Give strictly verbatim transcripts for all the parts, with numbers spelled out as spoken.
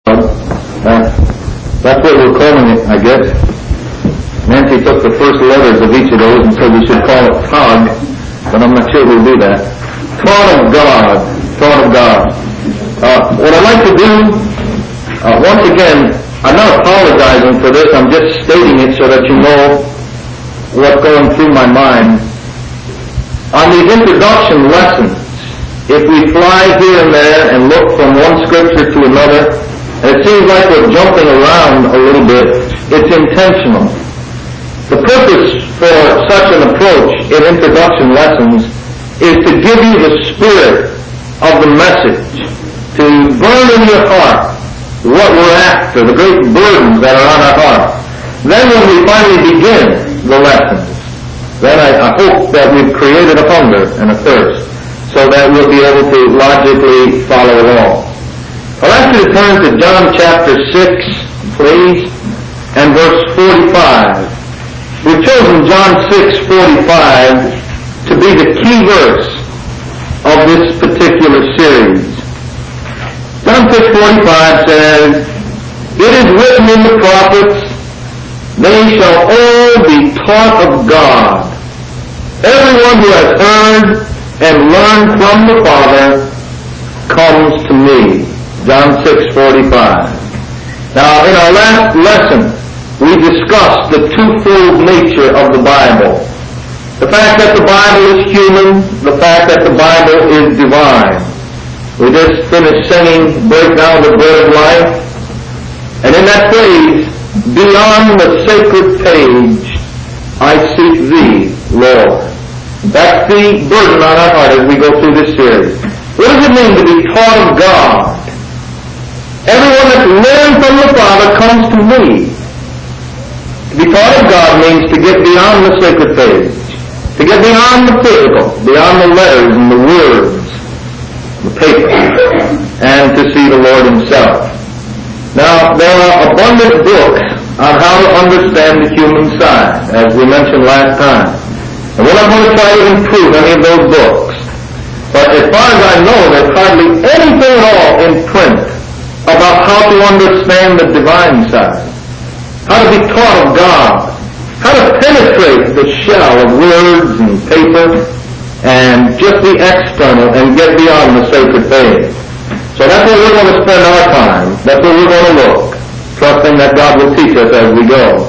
Uh, that's what we're calling it, I guess. Nancy took the first letters of each of those and said we should call it T O G, but I'm not sure we'll do that. Thought of God. Thought of God. Uh, what I'd like to do, uh, once again, I'm not apologizing for this, I'm just stating it so that you know what's going through my mind. On these introduction lessons, if we fly here and there and look from one scripture to another, and it seems like we're jumping around a little bit, it's intentional. The purpose for such an approach in introduction lessons is to give you the spirit of the message, to burn in your heart what we're after, the great burdens that are on our heart. Then when we finally begin the lessons, then I, I hope that we've created a hunger and a thirst so that we'll be able to logically follow along. I'll ask you to turn to John chapter six, please, and verse forty-five. We've chosen John six forty-five to be the key verse of this particular series. John six forty-five says, "It is written in the prophets, they shall all be taught of God. Everyone who has heard and learned from the Father comes to me." John six forty-five. Now, in our last lesson, we discussed the twofold nature of the Bible. The fact that the Bible is human, the fact that the Bible is divine. We just finished singing "Break Down the Bread of Life." And in that phrase, "Beyond the sacred page, I seek thee, Lord." That's the burden on our heart as we go through this series. What does it mean to be taught of God? Everyone that's learned from the Father comes to me. To be taught of God means to get beyond the sacred page, to get beyond the physical, beyond the letters and the words, the paper, and to see the Lord Himself. Now, there are abundant books on how to understand the human side, as we mentioned last time. And we're not going to try to improve any of those books. But as far as I know, there's hardly anything at all in print about how to understand the divine side, how to be taught of God, how to penetrate the shell of words and paper and just the external and get beyond the sacred page. So that's where we're going to spend our time. That's where we're going to look, trusting that God will teach us as we go.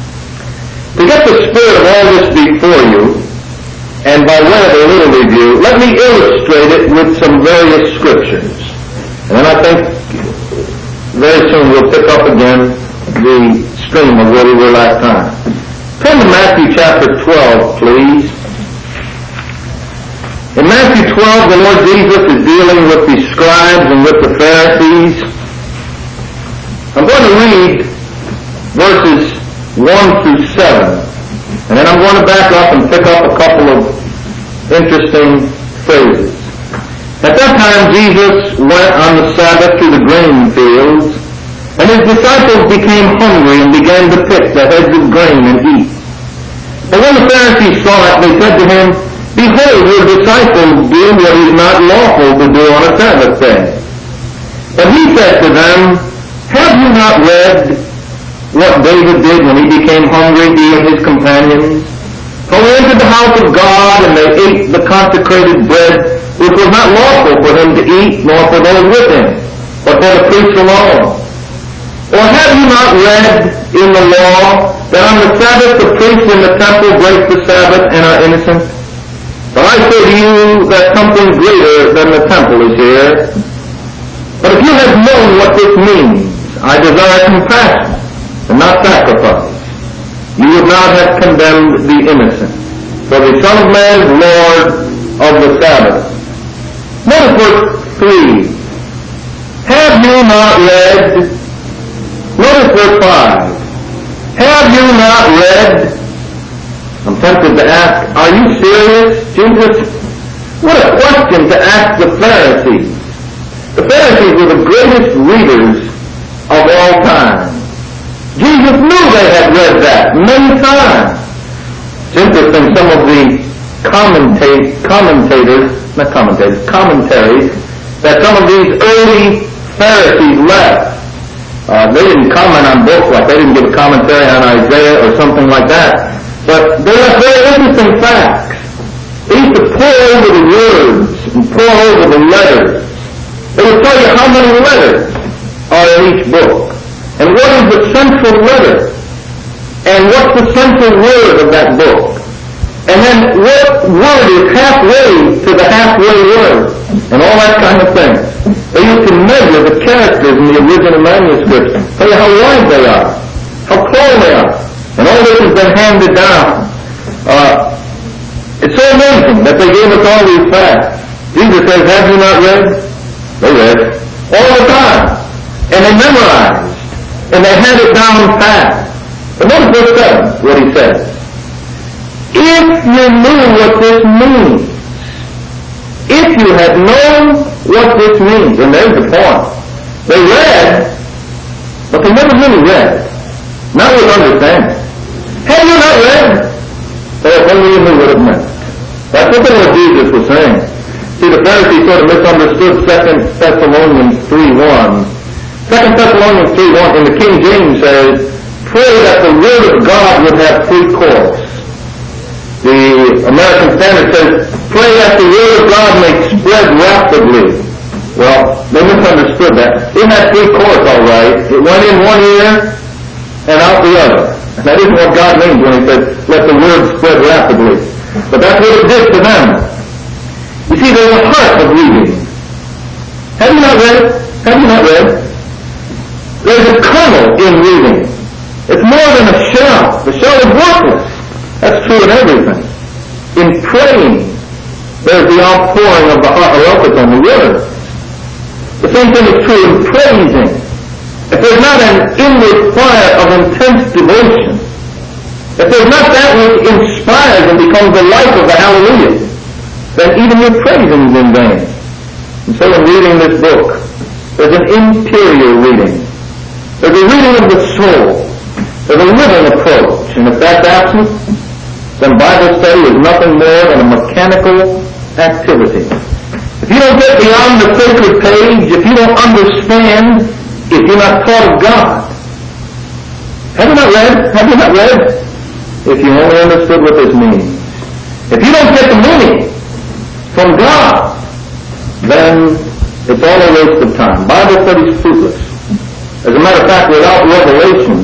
To get the spirit of all this before you, and by way of a little review, let me illustrate it with some various scriptures. And then I think very soon we'll pick up again the stream of where we were last time. Turn to Matthew chapter twelve, please. In Matthew twelve, the Lord Jesus is dealing with the scribes and with the Pharisees. I'm going to read verses one through seven, and then I'm going to back up and pick up a couple of interesting phrases. At that time, Jesus went on the Sabbath to the grain fields, and His disciples became hungry and began to pick the heads of grain and eat. But when the Pharisees saw it, they said to Him, "Behold, your disciples do what is not lawful to do on a Sabbath day." But He said to them, "Have you not read what David did when he became hungry, he and his companions? For they entered the house of God, and they ate the consecrated bread, which was not lawful for him to eat, nor for those with him, but for the priests alone. Or have you not read in the law that on the Sabbath the priests in the temple break the Sabbath and are innocent? But I say to you that something greater than the temple is here. But if you had known what this means, I desire compassion and not sacrifice, you would not have condemned the innocent. For the Son of Man is Lord of the Sabbath." Notice verse three. "Have you not read?" Notice verse five. "Have you not read?" I'm tempted to ask, are you serious, Jesus? What a question to ask the Pharisees. The Pharisees were the greatest readers of all time. Jesus knew they had read that many times. It's interesting, some of the commentate, commentators, not commentators, commentaries that some of these early Pharisees left Uh, they didn't comment on books, like they didn't give a commentary on Isaiah or something like that. But they left very interesting facts. They used to pour over the words and pour over the letters. They would tell you how many letters are in each book. And what is the central letter? And what's the central word of that book? And then what word is halfway to the halfway word? And all that kind of thing. They used to measure the characters in the original manuscripts, tell you how wide they are, how tall they are. And all this has been handed down. Uh, it's so amazing that they gave us all these facts. Jesus says, have you not read? They read. All the time. And they memorized. And they had it down fast. But notice verse seven, what he says. If you knew what this means, if you had known what this means, and there's the point. They read, but they never really read. Not with understanding. Have you not read? Well, if only you knew what it meant. That's what the Lord Jesus was saying. See, the Pharisees sort of misunderstood Second Thessalonians three one. Second Thessalonians three one in the King James says, pray that the Word of God would have free course. The American Standard says, pray that the Word of God may spread rapidly. Well, they misunderstood that. It had free course, all right. It went in one ear and out the other. And that isn't what God means when he says, let the Word spread rapidly. But that's what it did to them. You see, there's a heart of reading. Have you not read it? Have you not read? There's a kernel in reading. It's more than a shell. The shell is worthless. That's true in everything. In praying, there's the outpouring of the heart of on the word. The same thing is true in praising. If there's not an inward fire of intense devotion, if there's not that which inspires and becomes the life of the hallelujah, then even your praising is in vain. And so in reading this book, there's an interior reading. There's a reading of the soul. There's a living approach. And if that's absent, then Bible study is nothing more than a mechanical activity. If you don't get beyond the sacred page, if you don't understand, if you're not taught of God, have you not read? Have you not read? If you only understood what this means. If you don't get the meaning from God, then it's all a waste of time. Bible study is fruitless. As a matter of fact, without revelation,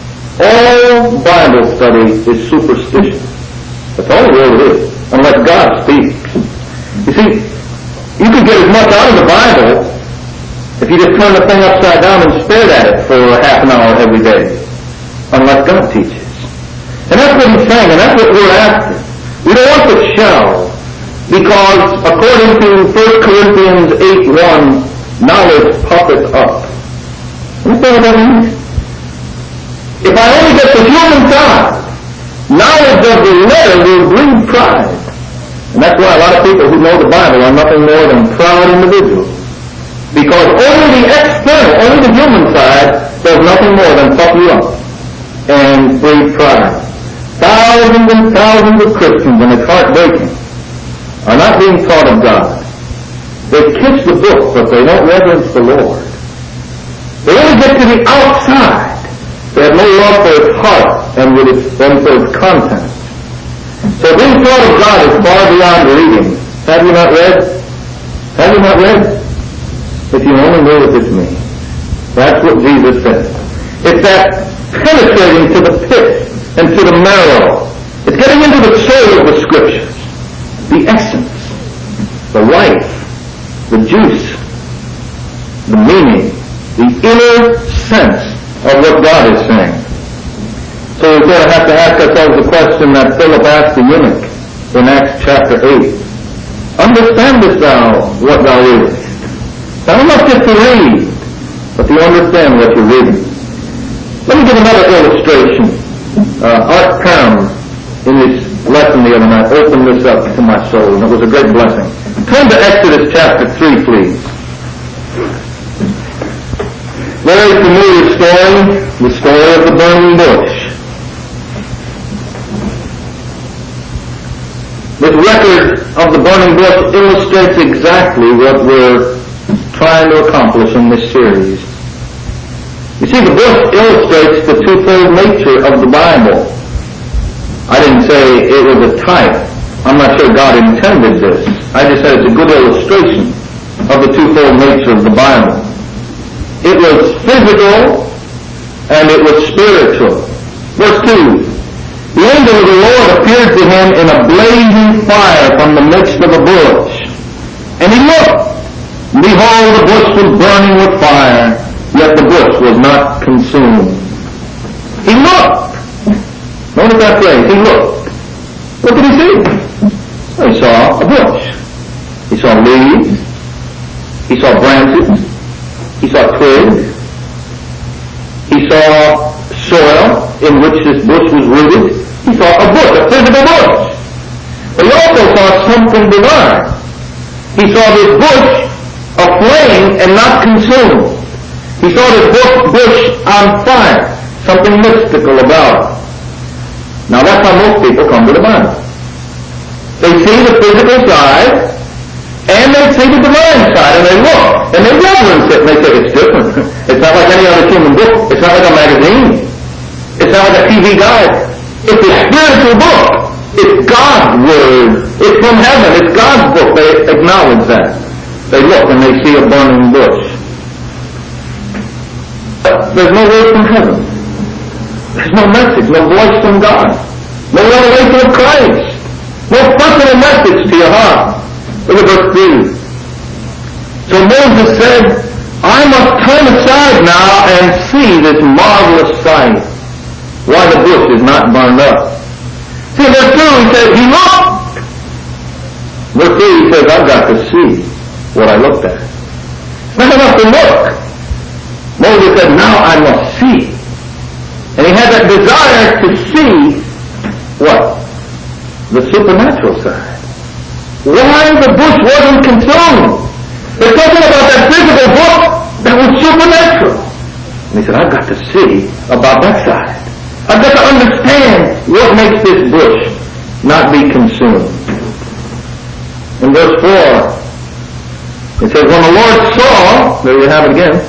all Bible study is superstition. That's all it really is, unless God speaks. You see, you can get as much out of the Bible if you just turn the thing upside down and stare at it for half an hour every day, unless God teaches. And that's what he's saying, and that's what we're after. We don't want the shell, because according to First Corinthians eight one, knowledge puffeth up. Understand what that means? If I only get the human side, knowledge of the letter will breed pride. And that's why a lot of people who know the Bible are nothing more than proud individuals. Because only the external, only the human side, does nothing more than puff you up and breed pride. Thousands and thousands of Christians, and it's heartbreaking, are not being taught of God. They kiss the book, but they don't reverence the Lord. They only get to the outside. They have no love for its heart and with its, and for its content. So being taught of God is far beyond reading. Have you not read? Have you not read? If you only knew what this means. That's what Jesus said. It's that penetrating to the pit and to the marrow. It's getting into the soul of the Scriptures. The essence, the life, the juice, the meaning, the inner sense of what God is saying. So we're going to have to ask ourselves the question that Philip asked the eunuch in Acts chapter eight. Understandest thou what thou readest? Now not just to read, but to understand what you're reading. Let me give another illustration. Uh, Art Pound, in his lesson the other night, opened this up to my soul, and it was a great blessing. Turn to Exodus chapter three, please. Very familiar story, the story of the burning bush. This record of the burning bush illustrates exactly what we're trying to accomplish in this series. You see, the bush illustrates the twofold nature of the Bible. I didn't say it was a type. I'm not sure God intended this. I just said it's a good illustration of the twofold nature of the Bible. It was physical and it was spiritual. Verse two. The angel of the Lord appeared to him in a blazing fire from the midst of a bush. And he looked. Behold, the bush was burning with fire, yet the bush was not consumed. He looked. Notice that phrase. He looked. What did he see? Well, he saw a bush. He saw leaves. He saw branches. He saw twigs. He saw soil in which this bush was rooted. He saw a bush, a physical bush. But he also saw something divine. He saw this bush aflame and not consumed. He saw this bush, bush on fire. Something mystical about it. Now that's how most people come to the Bible. They see the physical side, and they see the divine side, and they look, and they reverence it, and they say, it's different. It's not like any other human book. It's not like a magazine. It's not like a T V guide. It's a spiritual book. It's God's Word. It's from heaven. It's God's book. They acknowledge that. They look, and they see a burning bush. There's no word from heaven. There's no message, no voice from God. No revelation of Christ. No personal message to your heart. Look at verse three. So Moses said, I must turn aside now and see this marvelous sight, why the bush is not burned up. See, verse two, he says, he looked. Verse three, he says, I've got to see what I looked at. It's not enough to look. Moses said, now I must see. And he had that desire to see what? The supernatural side. Why the bush wasn't consumed. There's something about that physical book that was supernatural. And he said, I've got to see about that side. I've got to understand what makes this bush not be consumed. In verse four, it says, when the Lord saw, there you have it again,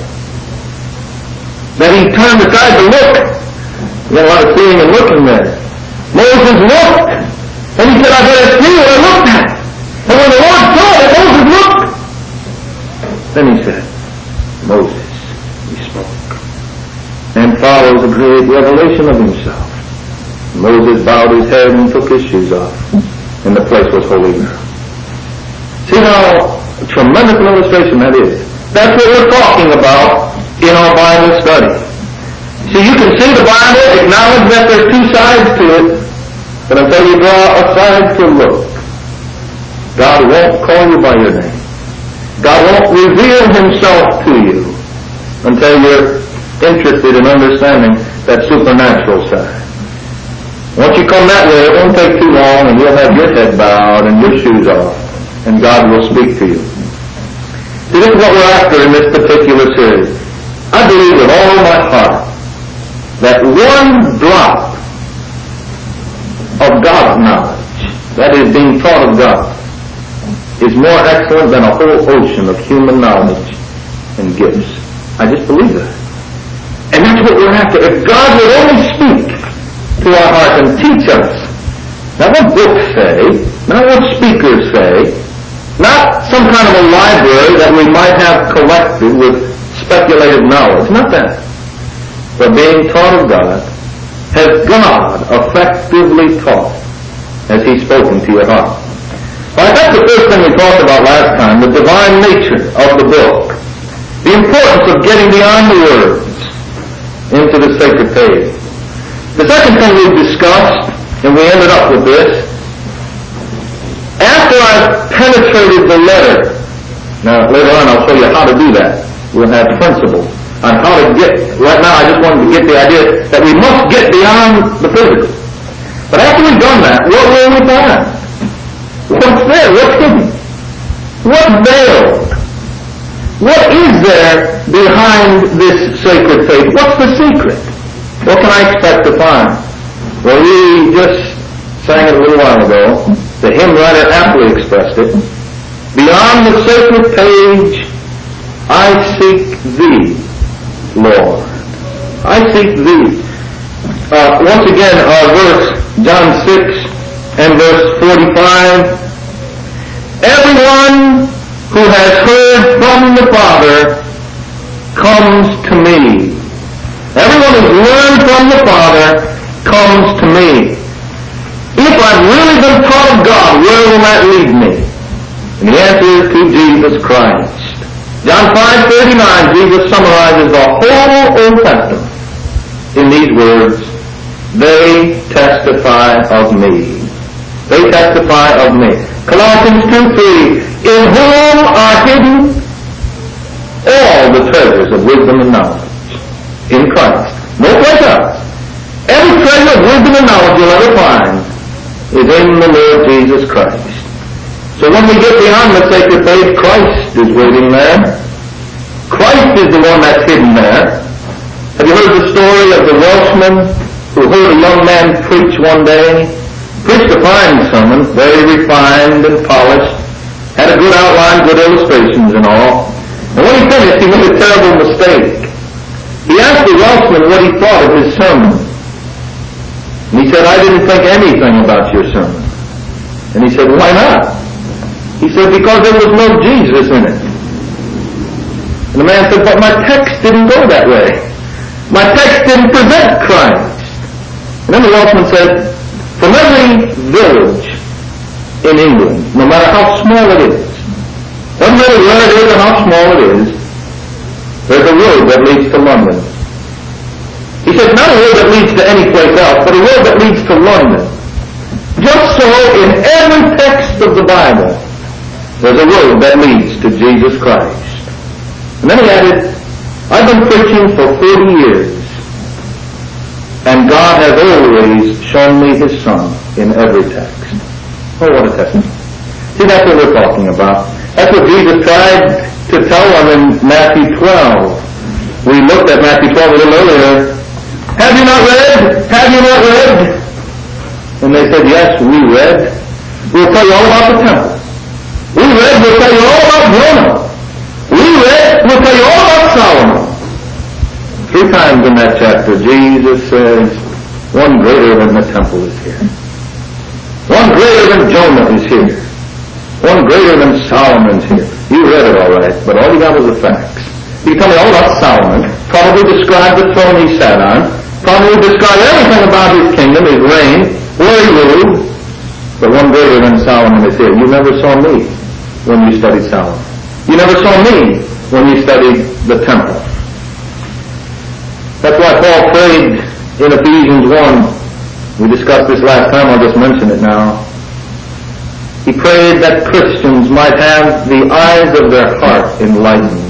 that he turned aside to look. You got a lot of seeing and looking there. Moses looked, and he said, I better see what I looked at. And when the Lord saw that Moses looked, then he said, Moses, he spoke. And follows a great revelation of himself. Moses bowed his head and took his shoes off, and the place was holy ground. See how tremendous an illustration that is. That's what we're talking about in our Bible study. See, you can see the Bible, acknowledge that there's two sides to it, but until you draw aside to look, God won't call you by your name. God won't reveal himself to you until you're interested in understanding that supernatural side. Once you come that way, it won't take too long, and you'll have your head bowed and your shoes off, and God will speak to you. See, this is what we're after in this particular series. I believe with all my heart that one drop of God's knowledge, that is being taught of God, is more excellent than a whole ocean of human knowledge and gifts. I just believe that. And that's what we're after. If God would only speak to our hearts and teach us, not what books say, not what speakers say, not some kind of a library that we might have collected with speculative knowledge, not that. But being taught of God, has God effectively taught as he's spoken to your heart? All right, that's the first thing we talked about last time, the divine nature of the book. The importance of getting beyond the words into the sacred page. The second thing we discussed, and we ended up with this, after I've penetrated the letter, now later on I'll show you how to do that. We'll have principles on how to get, right now I just wanted to get the idea that we must get beyond the physical. But after we've done that, what will we find? What's there? What's hidden? What's veiled? What is there behind this sacred faith? What's the secret? What can I expect to find? Well, we just sang it a little while ago. The hymn writer aptly expressed it. Beyond the sacred page, I seek thee, Lord. I seek thee. Uh, once again, our verse, John six and verse forty-five. Everyone who has heard from the Father comes to me. Everyone who's learned from the Father comes to me. If I've really been taught of God, where will that lead me? And the answer is to Jesus Christ. John five thirty-nine, Jesus summarizes the whole Old Testament in these words, they testify of me. They testify of me. Colossians two three, in whom are hidden all the treasures of wisdom and knowledge. In Christ. No place else. Every treasure of wisdom and knowledge you'll ever find is in the Lord Jesus Christ. So when we get beyond the sacred page, Christ is waiting there. Christ is the one that's hidden there. Have you heard the story of the Welshman who heard a young man preach one day? Preached a fine sermon, very refined and polished, had a good outline, good illustrations and all. And when he finished, he made a terrible mistake. He asked the Welshman what he thought of his sermon. And he said, I didn't think anything about your sermon. And he said, why not? He said, because there was no Jesus in it. And the man said, but my text didn't go that way. My text didn't present Christ. And then the Welshman said, from every village in England, no matter how small it is, doesn't matter where it is and how small it is, there's a road that leads to London. He said, not a road that leads to any place else, but a road that leads to London. Just so in every text of the Bible, there's a road that leads to Jesus Christ. And then he added, I've been preaching for forty years, and God has always shown me His Son in every text. Oh, what a testimony. See, that's what we're talking about. That's what Jesus tried to tell them in Matthew twelve. We looked at Matthew twelve a little earlier. Have you not read? Have you not read? And they said, yes, we read. We'll tell you all about the temple. We read, we'll tell you all about Jonah. We read, we'll tell you all about Solomon. Three times in that chapter, Jesus says, one greater than the temple is here. One greater than Jonah is here. One greater than Solomon is here. You read it all right, but all you got was the facts. You tell me all about Solomon, probably described the throne he sat on, probably described everything about his kingdom, his reign, where he ruled, but one greater than Solomon is here. You never saw me when you studied Solomon. You never saw me when you studied the temple. That's why Paul prayed in Ephesians one. We discussed this last time, I'll just mention it now. He prayed that Christians might have the eyes of their heart enlightened.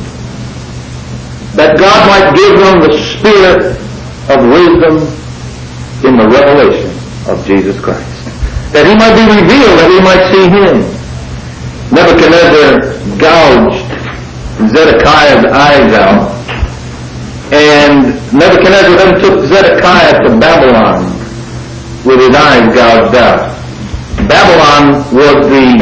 That God might give them the spirit of wisdom in the revelation of Jesus Christ. That He might be revealed, that we might see Him. Nebuchadnezzar gouged Zedekiah's eyes out, and Nebuchadnezzar then took Zedekiah to Babylon with his eyes gouged out. Babylon was the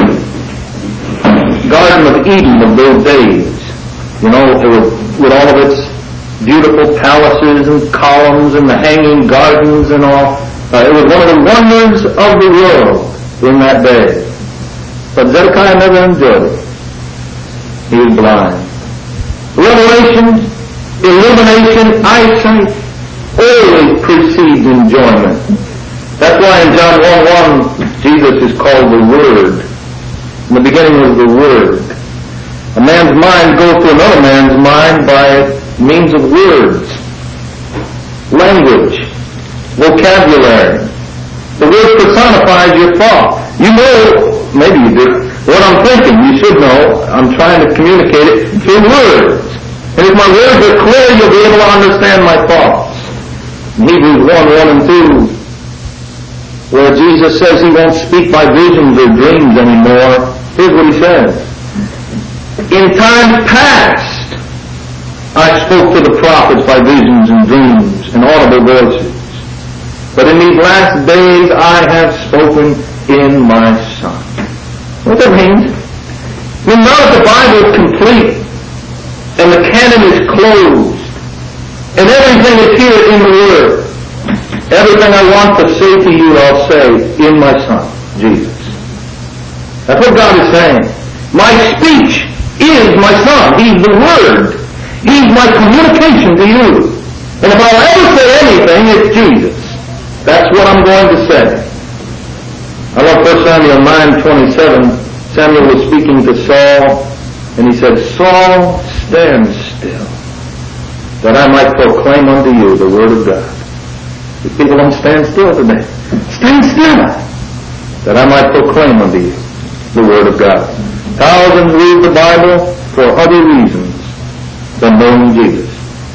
Garden of Eden of those days. You know, it was, with all of its beautiful palaces and columns and the hanging gardens and all. Uh, it was one of the wonders of the world in that day. But Zedekiah never enjoyed it. He was blind. Revelation, illumination, eyesight always precedes enjoyment. That's why in John one one, Jesus is called the Word. In the beginning was the Word. A man's mind goes to another man's mind by means of words, language, vocabulary. The word personifies your thought. You know, maybe you do, what I'm thinking. You should know. I'm trying to communicate it through words. And if my words are clear, you'll be able to understand my thoughts. In Hebrews one, one and two, where Jesus says He won't speak by visions or dreams anymore, here's what He says. In times past, I spoke to the prophets by visions and dreams and audible voices. But in these last days I have spoken in my Son. What that means? I mean, now that the Bible is complete and the canon is closed And everything is here in the Word. Everything I want to say to you, I'll say in my Son, Jesus. That's what God is saying. My speech is my Son. He's the Word. He's my communication to you. And if I'll ever say anything, it's Jesus. That's what I'm going to say. I love First Samuel nine twenty-seven. Samuel was speaking to Saul, and he said, Saul, stand still, that I might proclaim unto you the word of God. The people don't stand still today. Stand still, that I might proclaim unto you the word of God. Thousands read the Bible for other reasons than knowing Jesus.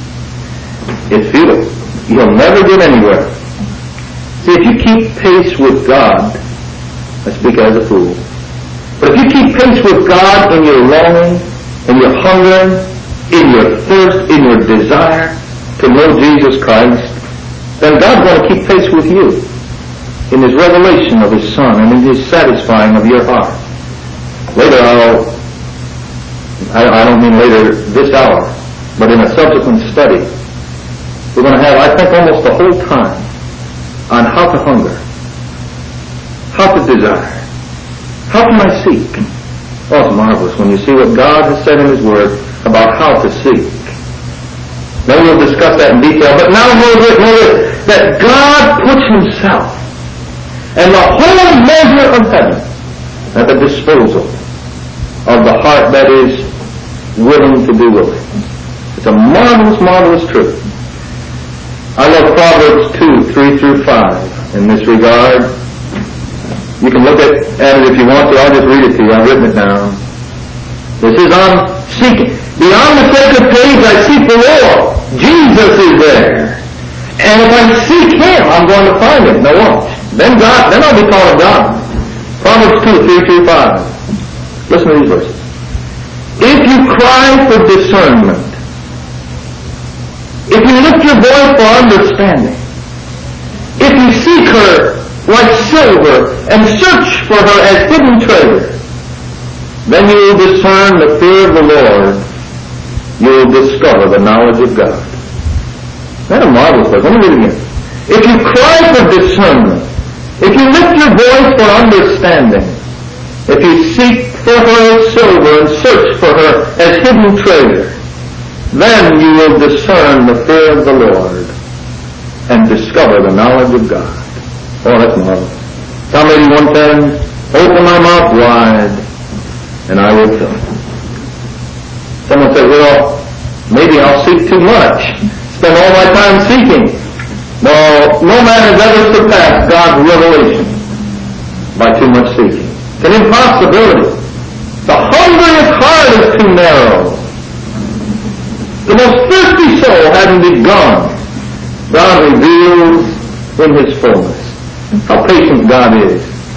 It's futile. You'll never get anywhere. See, if you keep pace with God, I speak as a fool, but if you keep pace with God in your longing, in your hunger, in your thirst, in your desire to know Jesus Christ, then God's going to keep pace with you in His revelation of His Son and in His satisfying of your heart. Later I'll, I, I don't mean later this hour, but in a subsequent study, we're going to have, I think, almost the whole time on how to hunger, how to desire, how can I seek. Oh, it's marvelous when you see what God has said in His Word about how to seek. Then we'll discuss that in detail, but now know this, know this, that God puts Himself and the whole measure of heaven at the disposal of the heart that is willing to be willing. It's a marvelous, marvelous truth. I love Proverbs two, three through five in this regard. You can look at, at it if you want to. I'll just read it to you. I've written it down. This is on seeking. Beyond the sacred page, I seek the Lord. Jesus is there. And if I seek Him, I'm going to find Him. Now watch. Then God, then I'll be called God. Proverbs two, three through five. Listen to these verses. If you cry for discernment, if you lift your voice for understanding, if you seek her like silver and search for her as hidden treasure, then you will discern the fear of the Lord. You will discover the knowledge of God. That's a marvelous verse. Let me read it again. If you cry for discernment, if you lift your voice for understanding, if you seek for her as silver and search for her as hidden treasure, then you will discern the fear of the Lord and discover the knowledge of God. Oh, that's marvelous. Psalm eighty-one ten, open my mouth wide, and I will fill it. Someone said, well, maybe I'll seek too much. Spend all my time seeking. No, no man has ever surpassed God's revelation by too much seeking. It's an impossibility. The hungriest heart is too narrow. The most thirsty soul having begun, God reveals in His fullness how patient God is.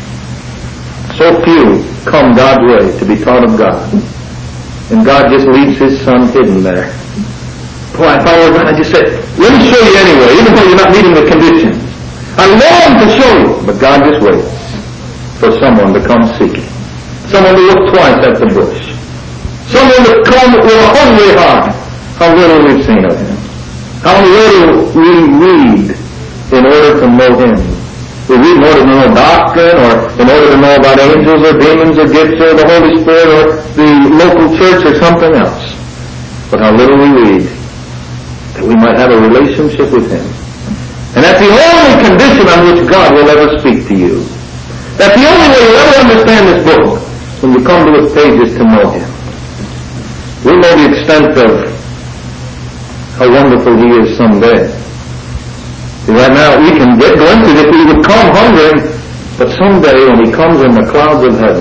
So few come God's way to be taught of God. And God just leaves His Son hidden there. Boy, if I were God, I'd just say, let me show you anyway, even though you're not meeting the conditions. I long to show you, but God just waits for someone to come seeking. Someone to look twice at the bush. Someone to come with a hungry heart. How little we've seen of Him. How little we read in order to know Him. We read in order to know doctrine, or in order to know about angels or demons or gifts or the Holy Spirit or the local church or something else. But how little we read that we might have a relationship with Him. And that's the only condition on which God will ever speak to you. That's the only way you'll ever understand this book, when you come to its pages to know Him. We know the extent of how wonderful He is someday. See, right now we can get glimpses if we would come hungering, but someday when He comes in the clouds of heaven,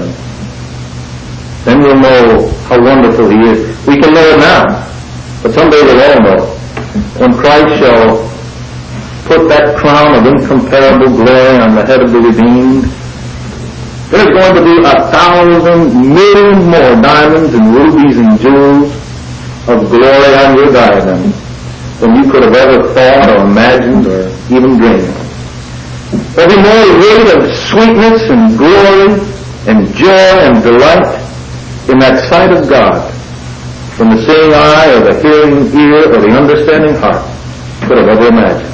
then we'll know how wonderful He is. We can know it now, but someday we'll all know. When Christ shall put that crown of incomparable glory on the head of the redeemed, there's going to be a thousand million more diamonds and rubies and jewels of glory on your diadem than you could have ever thought or imagined or even dreamed. There'll be more rate of sweetness and glory and joy and delight in that sight of God from the seeing eye or the hearing ear or the understanding heart could have ever imagined.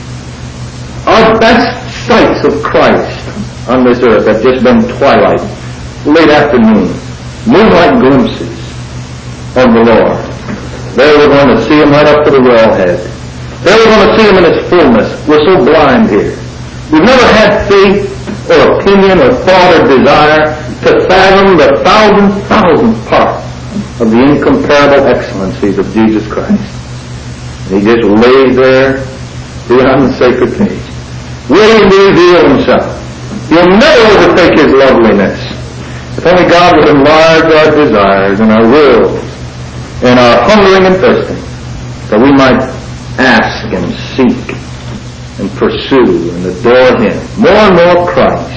Our best sights of Christ on this earth have just been twilight, late afternoon, moonlight glimpses of the Lord. There we're going to see Him right up to the wellhead. There we're going to see Him in His fullness. We're so blind here. We've never had faith or opinion or thought or desire to fathom the thousand thousandth part of the incomparable excellencies of Jesus Christ. And He just lays there beyond the sacred page, waiting to reveal Himself. You'll never overtake His loveliness. If only God would enlarge our desires and our wills and our hungering and thirsting, that we might ask and seek and pursue and adore Him. More and more Christ.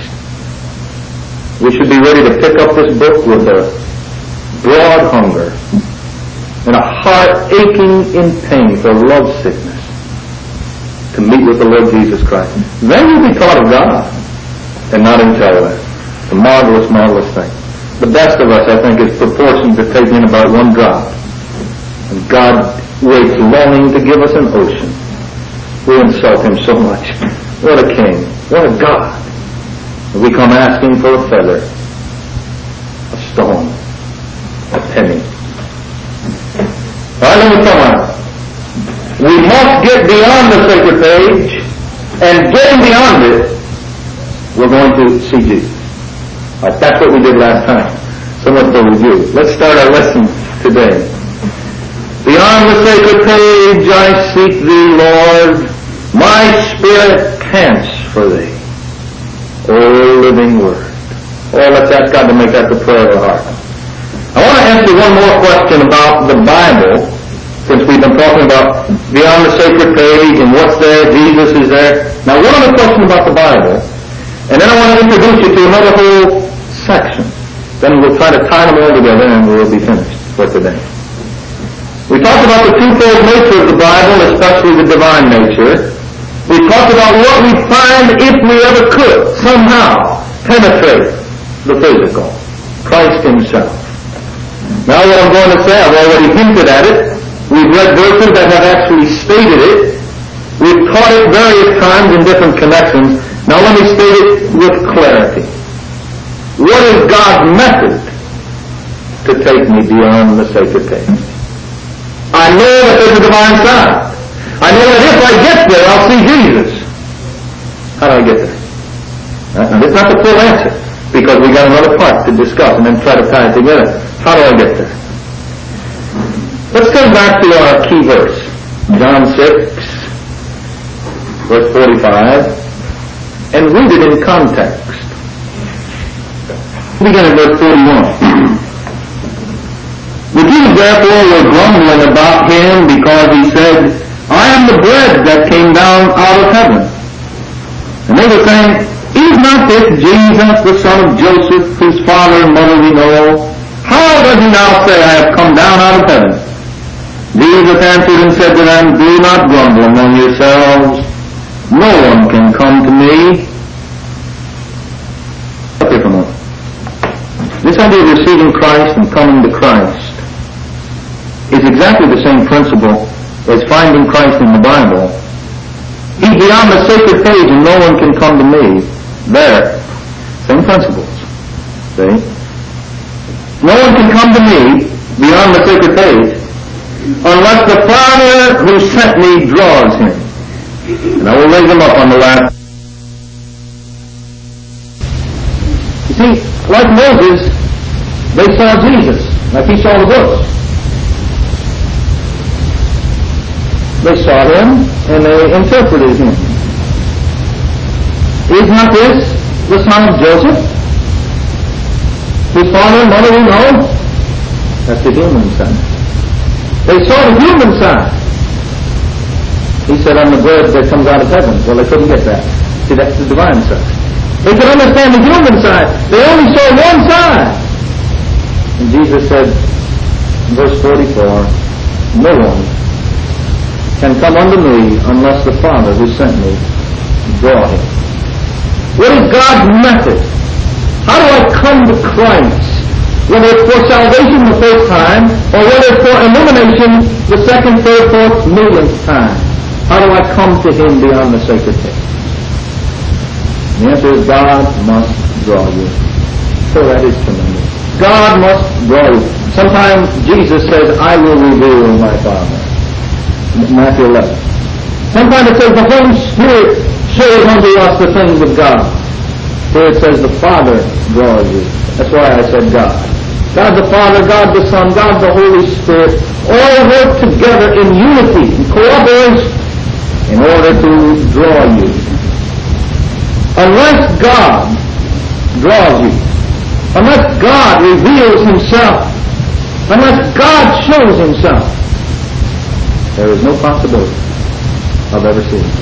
We should be ready to pick up this book with a broad hunger and a heart aching in pain for love sickness to meet with the Lord Jesus Christ. Then you'll be taught of God and not intellect. It's a marvelous, marvelous thing. The best of us, I think, is proportioned to take in about one drop. And God waits longing to give us an ocean. We insult Him so much. What a king. What a God. And we come asking for a feather, a stone, a penny. All right, let me come on. We must get beyond the sacred page, and getting beyond it, we're going to see Jesus. All right, that's what we did last time. So much for review. Let's start our lesson today. Beyond the sacred page I seek Thee, Lord. My spirit pants for Thee. O living Word. Oh, let's ask God to make that the prayer of our heart. I want to ask you one more question about the Bible, since we've been talking about beyond the sacred page and what's there, Jesus is there. Now, one other question about the Bible, and then I want to introduce you to another whole section. Then we'll try to tie them all together and we'll be finished for today. We talked about the twofold nature of the Bible, especially the divine nature. We talked about what we find if we ever could somehow penetrate the physical, Christ Himself. Now what I'm going to say, I've already hinted at it. We've read verses that have actually stated it. We've taught it various times in different connections. Now let me state it with clarity. What is God's method to take me beyond the sacred page? I know that there's a divine side. I know that if I get there, I'll see Jesus. How do I get there? Now, this is not the full answer, because we got another part to discuss and then try to tie it together. How do I get there? Let's go back to our key verse, John six, verse forty-five, and read it in context. Begin at verse forty-one. The Jews therefore were grumbling about Him because He said, I am the bread that came down out of heaven. And they were saying, is not this Jesus, the son of Joseph, whose father and mother we know? How does He now say, I have come down out of heaven? Jesus answered and said to them, do not grumble among yourselves. No one can come to me. Okay, for a moment. This idea of receiving Christ and coming to Christ is exactly the same principle as finding Christ in the Bible. He's beyond the sacred page and no one can come to me. There. Same principles. See? No one can come to me beyond the sacred page unless the Father who sent me draws him. And I will raise him up on the last. You see, like Moses, they saw Jesus, like he saw the books. They saw Him and they interpreted Him. Is not this the son of Joseph? His father and mother we know? That's the human side. They saw the human side. He said, I'm the bread that comes out of heaven. Well, they couldn't get that. See, that's the divine side. They could understand the human side. They only saw one side. And Jesus said, in verse forty-four, no one can come unto me unless the Father who sent me draw him. What is God's method? How do I come to Christ? Whether it's for salvation the first time, or whether it's for illumination the second, third, fourth, millionth time. How do I come to Him beyond the sacred text? The answer is God must draw you. So that is tremendous. God must draw you. Sometimes Jesus says, I will reveal my Father. Matthew eleven. Sometimes it says the Holy Spirit shows unto us the things of God. Here it says the Father draws you. That's why I said God. God the Father, God the Son, God the Holy Spirit all work together in unity, in cooperation, in order to draw you. Unless God draws you, unless God reveals Himself, unless God shows Himself, there is no possibility of ever seeing Him.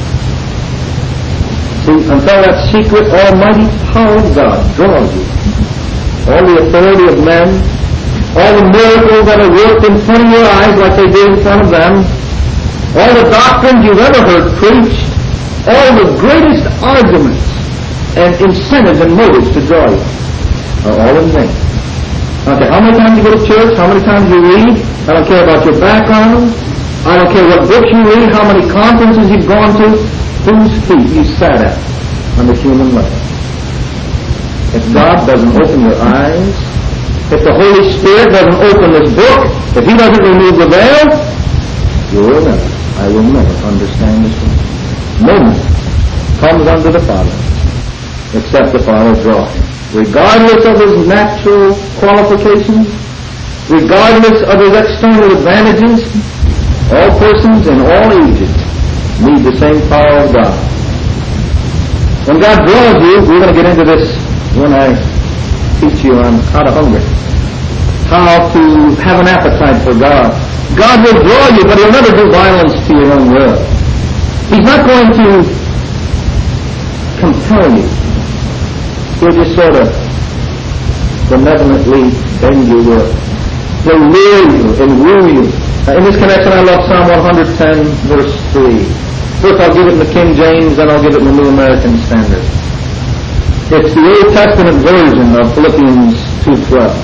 See, until that secret, almighty power of God draws you, all the authority of men, all the miracles that are worked in front of your eyes like they did in front of them, all the doctrines you've ever heard preached, all the greatest arguments and incentives and motives to draw you are all in vain. I don't care how many times you go to church, how many times you read, I don't care about your background, I don't care what books you read, how many conferences you've gone to, whose feet you sat at on the human level. If God doesn't open your eyes, if the Holy Spirit doesn't open this book, if He doesn't remove the veil, you will never, I will never understand this one. No man comes unto the Father except the Father draw him. Regardless of his natural qualifications, regardless of his external advantages, all persons in all ages need the same power of God. When God draws you, we're going to get into this when I teach you on how to hunger, how to have an appetite for God. God will draw you, but He'll never do violence to your own will. He's not going to compel you. He'll just sort of benevolently bend your will. He'll lure you and woo you. Uh, in this connection, I love Psalm one ten, verse three. First, I'll give it in the King James, then I'll give it in the New American Standard. It's the Old Testament version of Philippians two twelve.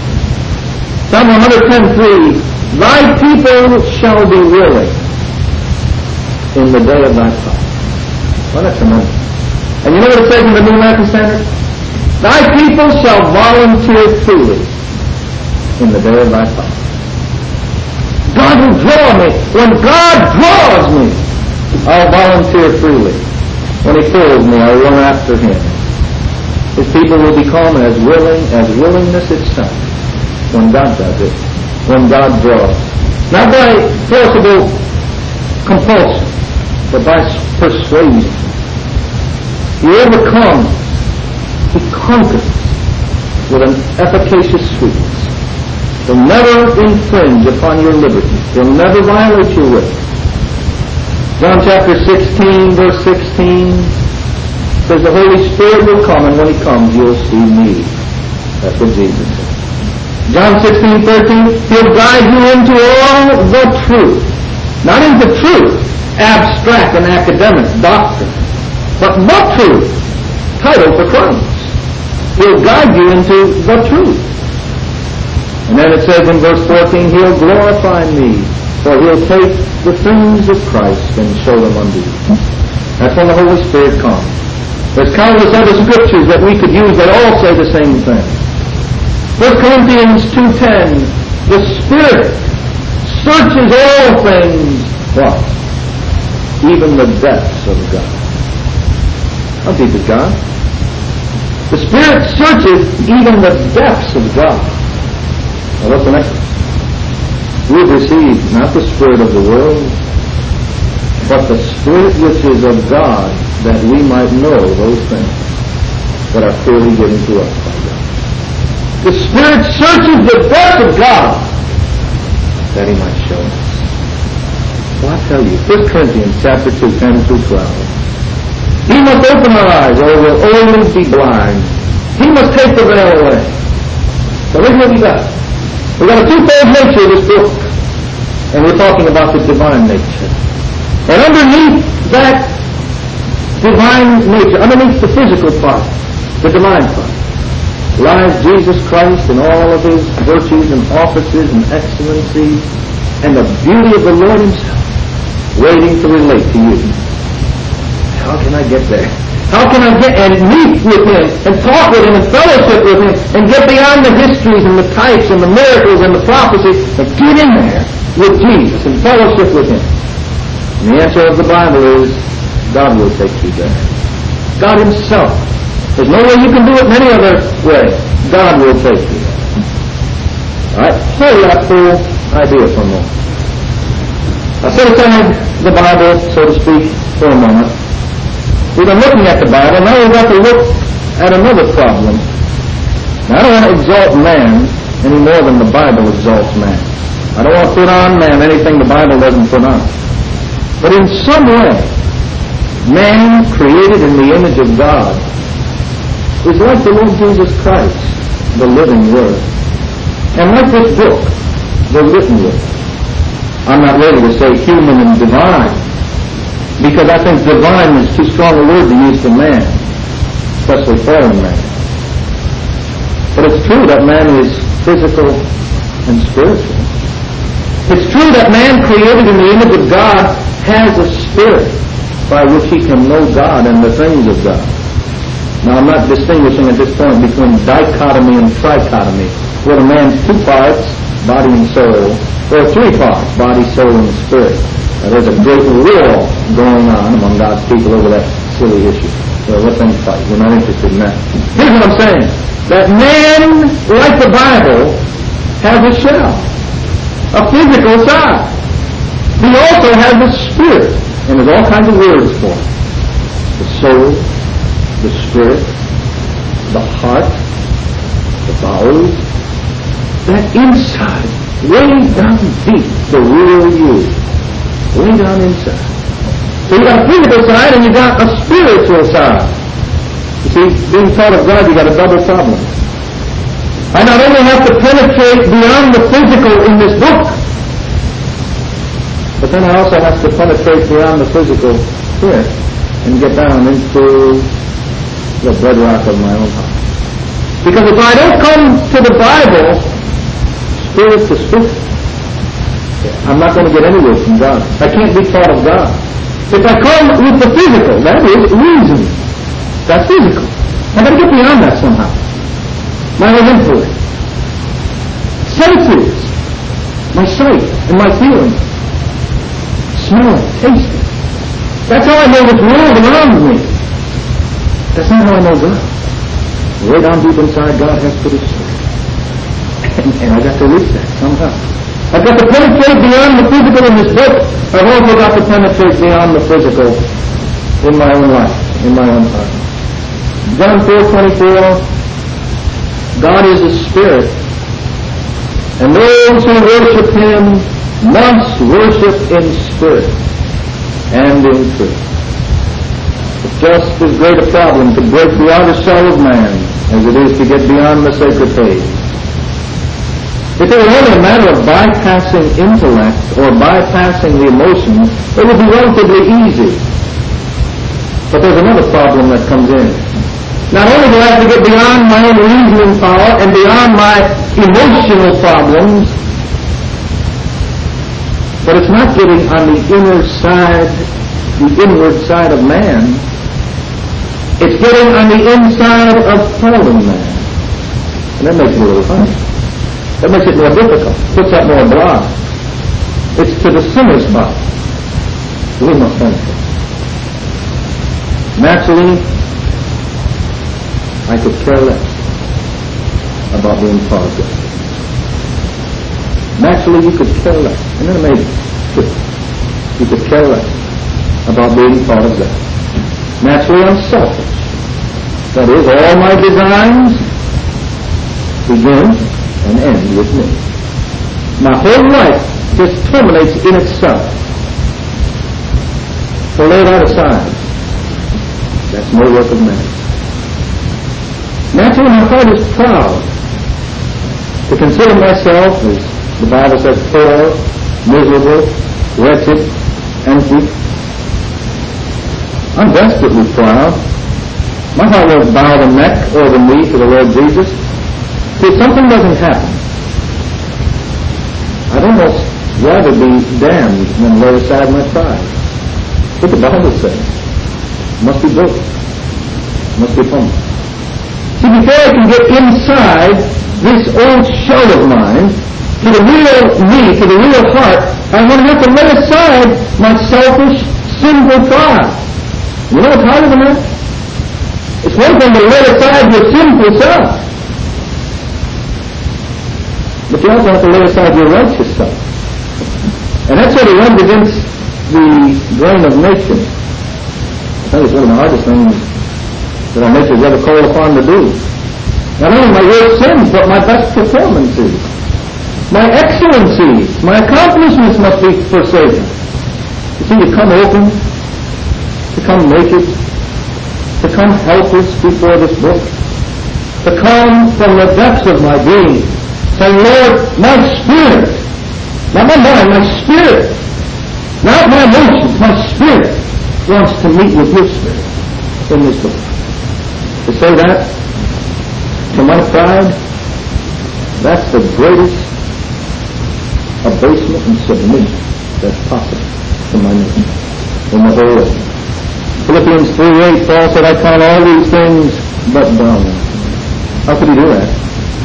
Psalm one ten, three. Thy people shall be willing in the day of thy power. Well, that's tremendous. And you know what it says in the New American Standard? Thy people shall volunteer freely in the day of thy power. God will draw me. When God draws me, I'll volunteer freely. When He pulls me, I'll run after Him. His people will become as willing as willingness itself when God does it, when God draws. Not by forcible compulsion, but by persuasion. He overcomes, He conquers with an efficacious sweetness. He'll never infringe upon your liberty. He'll never violate your will. John chapter sixteen, verse sixteen says the Holy Spirit will come, and when He comes, you'll see me. That's what Jesus said. John sixteen, thirteen, He'll guide you into all the truth. Not into truth, abstract and academic doctrine, but the truth, title for Christ. He'll guide you into the truth. And then it says in verse fourteen, He'll glorify me, for He'll take the things of Christ and show them unto you. That's when the Holy Spirit comes. There's countless other scriptures that we could use that all say the same thing. First Corinthians two ten, the Spirit searches all things, what? Even the depths of God. How deep is God? The Spirit searches even the depths of God. Now what's the next one? We have received not the Spirit of the world, but the Spirit which is of God, that we might know those things that are freely given to us by God. The Spirit searches the depths of God, that He might show us. Well, I tell you, First Corinthians chapter two, ten through twelve. He must open our eyes, or we'll always be blind. He must take the veil away. So here's what we got. We've got a two-fold nature of this book, and we're talking about the divine nature. And underneath that divine nature, underneath the physical part, the divine part, lies Jesus Christ and all of His virtues and offices and excellencies and the beauty of the Lord Himself. waiting to relate to you. How can I get there? How can I get and meet with him and talk with him and fellowship with him and get beyond the histories and the types and the miracles and the prophecies and get in there with Jesus and fellowship with him? And the answer of the Bible is God will take you there. God himself. There's no way you can do it in any other way. God will take you there. All right, hold that full idea for a moment. I set aside the Bible, so to speak, for a moment. We've been looking at the Bible, now we've got to look at another problem. Now, I don't want to exalt man any more than the Bible exalts man. I don't want to put on man anything the Bible doesn't put on. But in some way, man created in the image of God is like the Lord Jesus Christ, the living Word. And like this book, the written Word. I'm not ready to say human and divine, because I think divine is too strong a word to use for man, especially fallen man. But it's true that man is physical and spiritual. It's true that man created in the image of God has a spirit by which he can know God and the things of God. Now, I'm not distinguishing at this point between dichotomy and trichotomy, where a man's two parts, body and soul, or three parts, body, soul, and spirit. Now, there's a great war going on among God's people over that silly issue. So let them fight. We're not interested in that. Here's what I'm saying. That man, like the Bible, has a shell, a physical side. He also has a spirit, and there's all kinds of words for it. The soul, the spirit, the heart, the bowels, that inside, way down deep, the real you, way down inside. So you got a physical side and you got a spiritual side. You see, being taught of God, you got a double problem. I not only have to penetrate beyond the physical in this book, but then I also have to penetrate beyond the physical here and get down into the bedrock of my own heart. Because if I don't come to the Bible, spirit to spirit, I'm not going to get anywhere from God. I can't be taught of God. If I come with the physical, that is reason. That's physical. I've got to get beyond that somehow. My own intellect. Senses. My sight and my feeling. Smelling, tasting. That's how I know this world around me. That's not how I know God. Way down deep inside, God has put his spirit. And, and I got to reach that somehow. I've got to penetrate beyond the physical in this book. I've also got to penetrate beyond the physical in my own life, in my own heart. John four twenty-four, God is a spirit, and those who worship him must worship in spirit and in truth. It's just as great a problem to break the outer shell of man as it is to get beyond the sacred page. If it were only a matter of bypassing intellect or bypassing the emotions, it would be relatively easy. But there's another problem that comes in. Not only do I have to get beyond my own reasoning power and beyond my emotional problems, but it's not getting on the inner side, the inward side of man. It's getting on the inside of fallen man. And that makes it a little funny. That makes it more difficult. Puts that more broad. It's to the sinner's body. We must penetrate. Naturally, I could care less about being part of God. Naturally, you could care less. Isn't that amazing? True. You could care less about being part of God. Naturally, I'm selfish. That is, all my designs begin and end with me. My whole life just terminates in itself. To lay that aside, that's no work of man. Naturally, my heart is proud to consider myself, as the Bible says, poor, miserable, wretched, empty. I'm desperately proud. My heart won't bow the neck or the knee to the Lord Jesus. See, if something doesn't happen, I'd almost rather be damned than lay aside my pride. What the Bible says. Must be broken. Must be humble. See, before I can get inside this old shell of mine, to the real me, to the real heart, I'm going to have to lay aside my selfish, sinful pride. You know what's harder than that? It's one thing to lay aside your sinful self. But you also have to lay aside your righteous self. And that sort of runs against the grain of nature. I think it's one of the hardest things that our nature is ever called upon to do. Not only my worst sins, but my best performances. My excellencies, my accomplishments must be forsaken. You see, to come open, to come naked, to come helpless before this book, to come from the depths of my being, say, Lord, my spirit, not my mind, my spirit, not my emotions, my spirit wants to meet with your spirit in this book. To say that to my pride, that's the greatest abasement and submission that's possible to my nature in the whole world. Philippians three eight, Paul said, I count all these things but dung. How could he do that?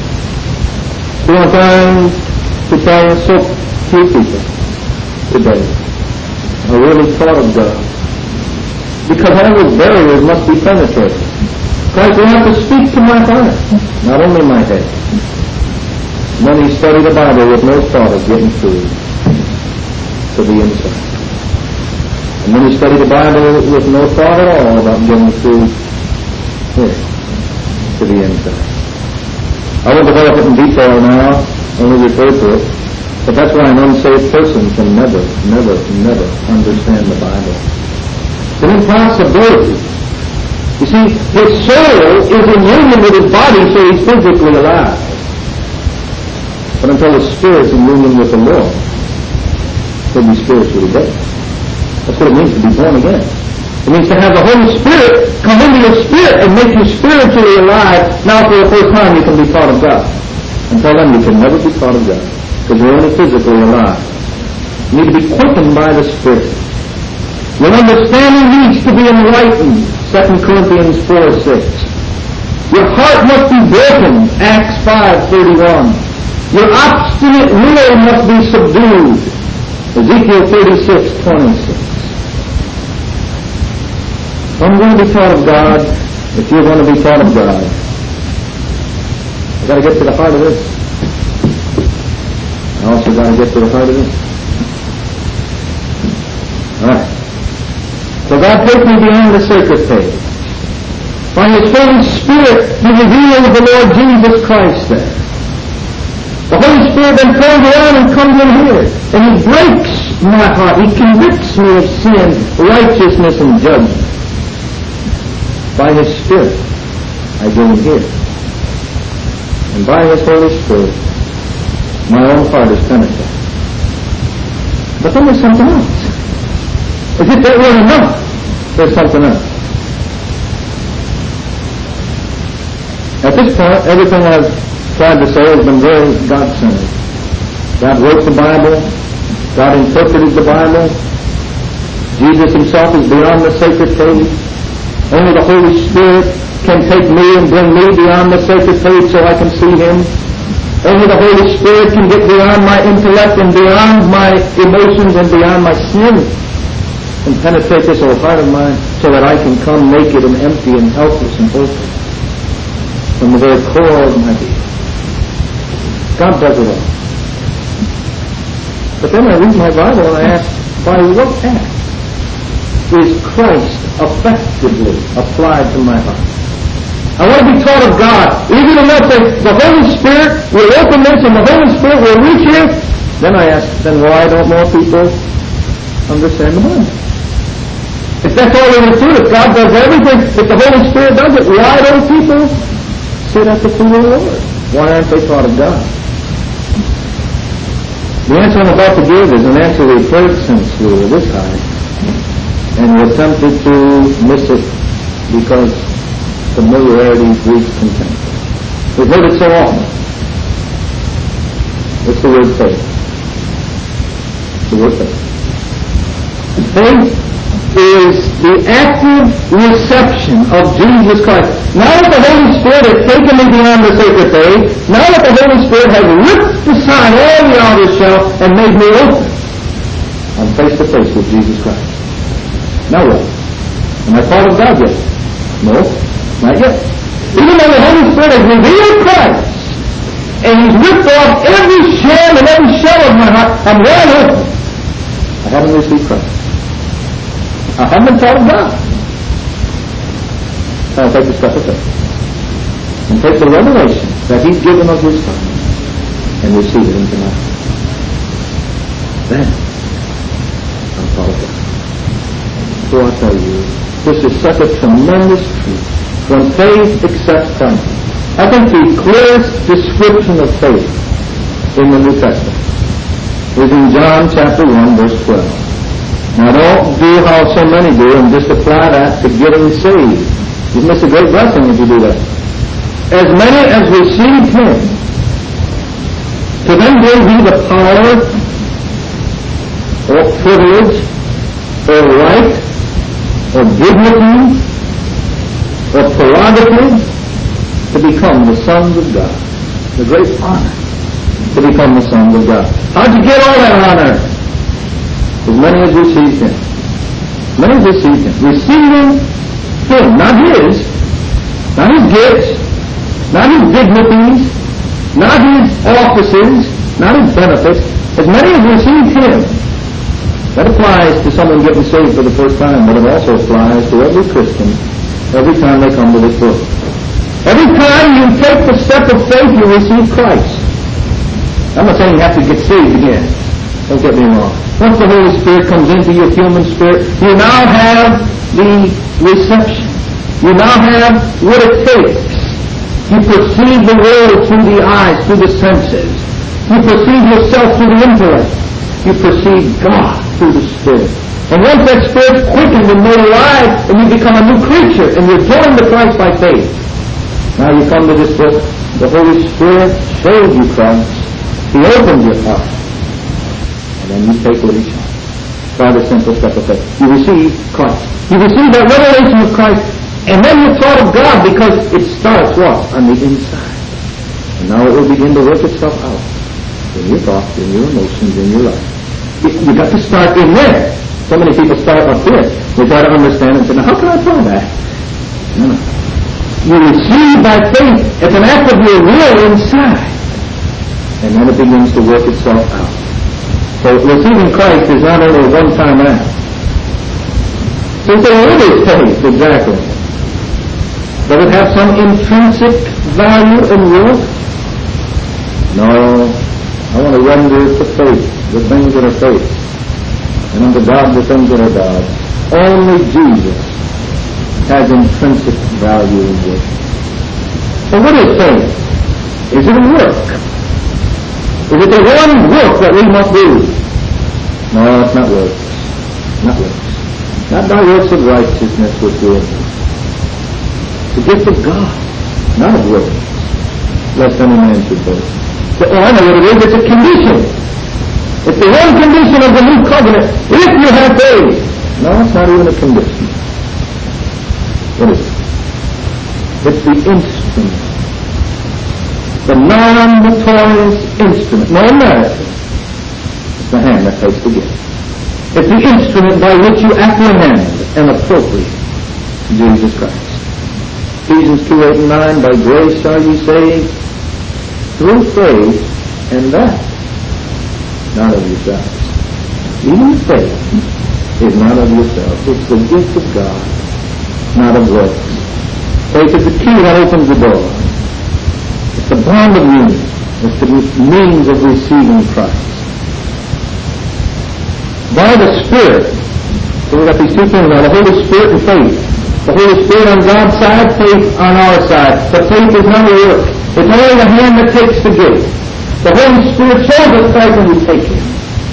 We are trying to try and so few people today are really thought of God. Because all those barriers must be penetrated. Christ will have to speak to my heart, not only my head. Then he studied the Bible with no thought of getting through to the inside. And then he studied the Bible with no thought at all about getting through here to the inside. I won't develop it in detail now, only refer to it. But that's why an unsaved person can never, never, never understand the Bible. It's an impossibility. You see, his soul is in union with his body, so he's physically alive. But until his spirit's in union with the Lord, he'll be spiritually dead. That's what it means to be born again. It means to have the Holy Spirit come into your spirit and make you spiritually alive. Now for the first time you can be taught of God. Until then you can never be taught of God, because you're only physically alive. You need to be quickened by the Spirit. Your understanding needs to be enlightened, Second Corinthians four six. Your heart must be broken, Acts five thirty-one. Your obstinate will must be subdued, Ezekiel thirty-six twenty-six. I'm going to be taught of God. If you're going to be taught of God, I've got to get to the heart of this. I also got to get to the heart of this. All right. So God takes me beyond the sacred page. By His Holy Spirit, He reveals the Lord Jesus Christ there. The Holy Spirit then turns around and comes in here, and He breaks my heart. He convicts me of sin, righteousness, and judgment. By His Spirit, I get in here. And by His Holy Spirit, my own heart is penetrated. But then there's something else. As if that weren't enough, there's something else. At this point, everything I've tried to say has been very God-centered. God wrote the Bible. God interpreted the Bible. Jesus Himself is beyond the sacred page. Only the Holy Spirit can take me and bring me beyond the sacred page so I can see Him. Only the Holy Spirit can get beyond my intellect and beyond my emotions and beyond my sin and penetrate this old heart of mine so that I can come naked and empty and helpless and hopeless from the very core of my being. God does it all. But then I read my Bible and I ask, by what act is Christ effectively applied to my heart? I want to be taught of God. Is it enough that the Holy Spirit will open this and the Holy Spirit will reach here? Then I ask, then why don't more people understand the Bible? If that's all there is to it, if God does everything, if the Holy Spirit does it, why don't people sit at the feet of the Lord? Why aren't they taught of God? The answer I'm about to give is an answer we've heard since we were this high, and we're tempted to miss it because familiarity breeds contempt. We've heard it so often. It's the word faith. the word faith. Faith is the active reception of Jesus Christ. Now that the Holy Spirit has taken me beyond the sacred faith, now that the Holy Spirit has ripped aside all the outer shell and made me open, I'm face to face with Jesus Christ. Now what? Am I part of God yet? No, not yet. Even though the Holy Spirit has revealed Christ, and He's ripped off every shell and every shell of my heart, I'm wide open. I haven't received Christ. I haven't been part of God. I'll take the step of faith and take the revelation that He's given of His Son and receive it into my heart. Then I'm part of God. So I tell you, this is such a tremendous truth. When faith accepts Christ, I think the clearest description of faith in the New Testament is in John chapter one, verse twelve. Now don't do how so many do and just apply that to getting saved. You miss a great blessing if you do that. As many as received Him, to them gave He the power or privilege or right or dignity or prerogative to become the sons of God. The great honor to become the sons of God. How'd you get all that honor? As many as received Him. Many as received Him. Receiving Him, not His, not His gifts, not His dignities, not His offices, not His benefits. As many as received Him. That applies to someone getting saved for the first time, but it also applies to every Christian every time they come to this book. Every time you take the step of faith, you receive Christ. I'm not saying you have to get saved again. Don't get me wrong. Once the Holy Spirit comes into your human spirit, you now have the reception. You now have what it takes. You perceive the world through the eyes, through the senses. You perceive yourself through the intellect. You perceive God through the Spirit. And once that Spirit's quickened and made alive, and you become a new creature, and you're joined to Christ by faith. Now you come to this book, the Holy Spirit shows you Christ. He opens your heart. And then you take what He shows. By the simple step of faith. You receive Christ. You receive that revelation of Christ, and then you're taught of God because it starts what? On the inside. And now it will begin to work itself out in your thoughts, in your emotions, in your life. You've got to start in there. So many people start up here. They try to understand and say, now how can I apply that? No, no. You receive by faith. It's an act of your will inside. And then it begins to work itself out. So receiving Christ is not only a one-time act. So you say, what is faith exactly? Does it have some intrinsic value and worth? No. I want to render to faith the things that are faith, and unto God the things that are God. Only Jesus has intrinsic value and worth. So what is faith? Is it a work? Is it the one work that we must do? No, it's not works. Not works. Not by works of righteousness which we have done. It's the gift of God, not of works, lest any man should boast. Oh, I know what it is. It's a condition. It's the one condition of the new covenant. If you have faith. No, it's not even a condition. What is it? It's the instrument. The non-notorious instrument. No miracle. It's the hand that takes the gift. It's the instrument by which you apprehend and appropriate Jesus Christ. Ephesians two, eight, and nine, by grace are you saved through faith, and that not of yourselves. Even faith is not of yourselves. It's the gift of God, not of works. Faith is the key that opens the door. It's the bond of union. It's the means of receiving Christ. By the Spirit, so we've got these two things now, the Holy Spirit and faith. The Holy Spirit on God's side, faith on our side. But faith is not a work. It's only the hand that takes the gift. The Holy Spirit shows us Christ when we take Him.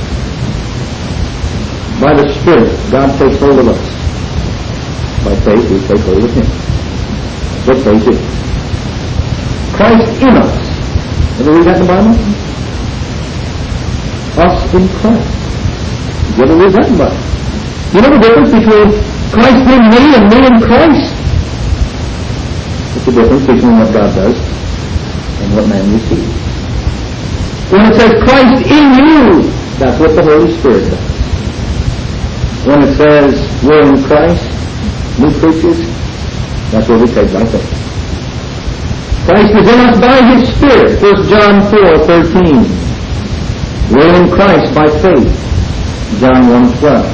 By the Spirit, God takes hold of us. By faith, we take hold of Him. That's what faith is. Christ in us. Ever read that in the Bible? Us in Christ. You get a resentment by it. You know the difference between Christ in me and me in Christ? It's the difference between what God does and what man receives. When it says Christ in you, that's what the Holy Spirit does. When it says we're in Christ, new creatures, that's what we take by faith. Christ is in us by His Spirit, First John four thirteen. We're in Christ by faith, John one twelve.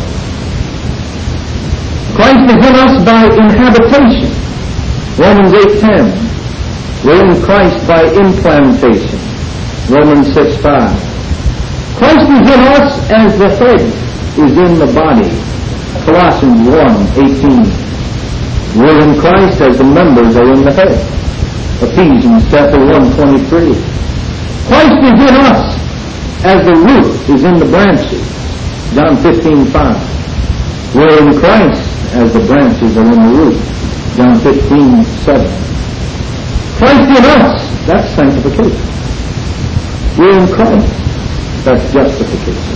Christ is in us by inhabitation, Romans eight ten. We're in Christ by implantation, Romans six five. Christ is in us as the head is in the body, Colossians one eighteen. We're in Christ as the members are in the head, Ephesians chapter one twenty-three. Christ is in us as the root is in the branches, John fifteen five. We're in Christ as the branches are in the root, John fifteen seven. Christ in us, that's sanctification. We're in Christ, that's justification.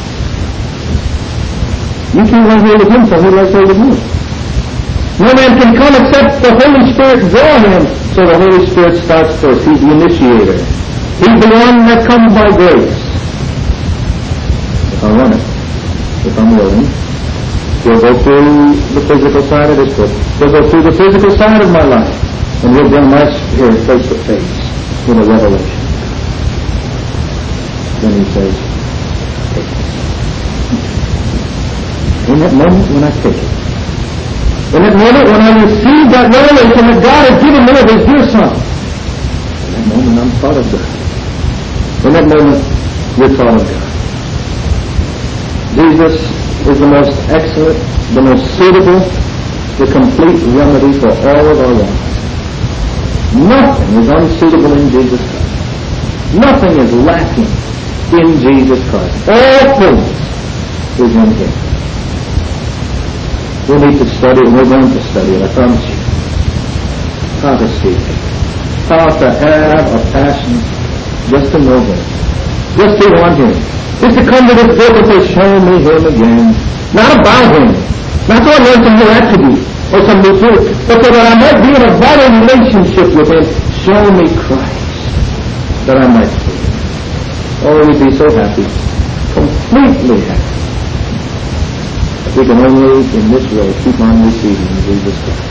You can't lay hold of Him so He lays hold of you. No man can come except the Holy Spirit draw him. So the Holy Spirit starts first. He's the initiator. He's the one that comes by grace. If I want it, if I'm willing, He'll go through the physical side of this book. He'll go through the physical side of my life. And He'll bring my spirit face to face with a revelation. Then He says, take it. In that moment when I take it, in that moment when I receive that revelation that God has given me of His dear Son, in that moment I'm taught of God. In that moment, you're taught of God. Jesus is the most excellent, the most suitable, the complete remedy for all of our lives. Nothing is unsuitable in Jesus Christ. Nothing is lacking in Jesus Christ. All things is in Him. We need to study, and we're going to study it, I promise you. How to see Him. How to have a passion just to know Him. Just to want Him. Just to come to this book and say, show me Him again. Not about Him. Not so I learn some new attribute or some new truth, but so that I might be in a vital relationship with Him. Show me Christ, that I might see Him. Oh, we'd be so happy. Completely happy. We can only, in this way, keep on receiving Jesus Christ.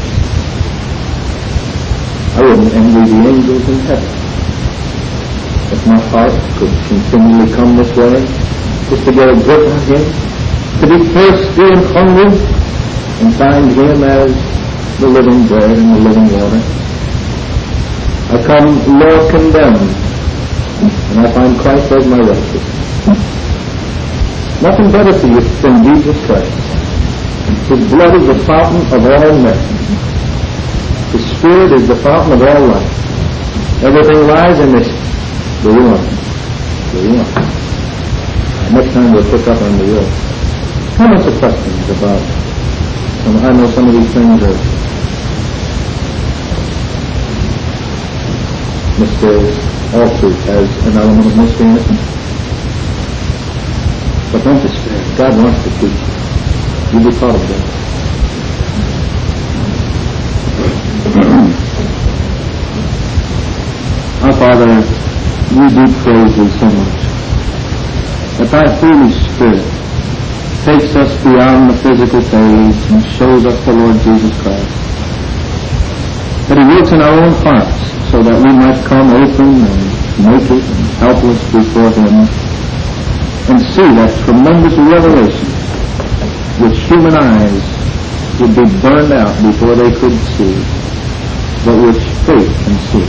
I wouldn't envy the angels in heaven if my heart could continually come this way, just to get a grip on Him, to be thirsty and hungry, and find Him as the living bread and the living water. I come Lord condemned, and I find Christ as my righteousness. Nothing better for you than Jesus Christ. His blood is the fountain of all mercy. His Spirit is the fountain of all life. Everything lies in this. Do you want it? Do you want it? Next time we'll pick up on the will. Comments or questions about some, I know some of these things are mysterious. All truth has an element of mystery in it. But don't despair. God wants to teach you. You'll be taught of that. Our Father, we do praise Thee so much that Thy Holy Spirit takes us beyond the physical page and shows us the Lord Jesus Christ. That He works in our own hearts so that we might come open and naked and helpless before Him and see that tremendous revelation which human eyes would be burned out before they could see, but which faith can see.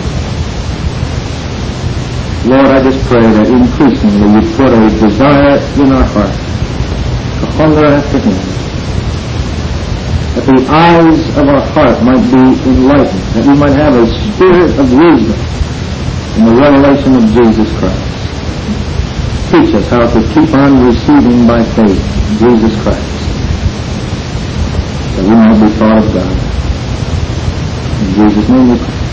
Lord, I just pray that increasingly you put a desire in our heart to hunger after Him, that the eyes of our heart might be enlightened, that we might have a spirit of wisdom in the revelation of Jesus Christ. Teach us how to keep on receiving by faith Jesus Christ, that we might be taught of God. In Jesus' name we pray.